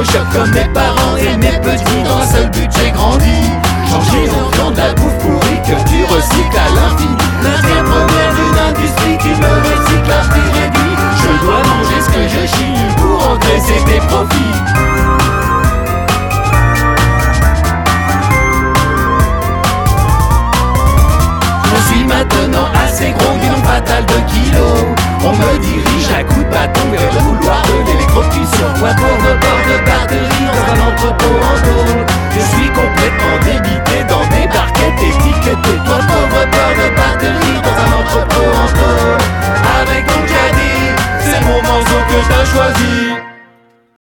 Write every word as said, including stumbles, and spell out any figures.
choc comme mes parents et mes petits. Dans un seul but j'ai grandi. Changer en viande la bouffe pourrie que tu recycles à l'infini. Matière première d'une industrie qui me recycle à prix réduit. Je dois manger ce que je chie pour engraisser des profits. Je suis maintenant assez gros du nombre fatal de kilos. On me dirige à coups de bâton vers le couloir de l'électrocution. Moi pauvre bord de batterie dans un entrepôt en tôle. Je suis complètement débité dans des barquettes étiquetées. Toi pauvre bord de batterie dans un entrepôt en tôle. Avec ton caddie, c'est mon morceau que t'as choisi.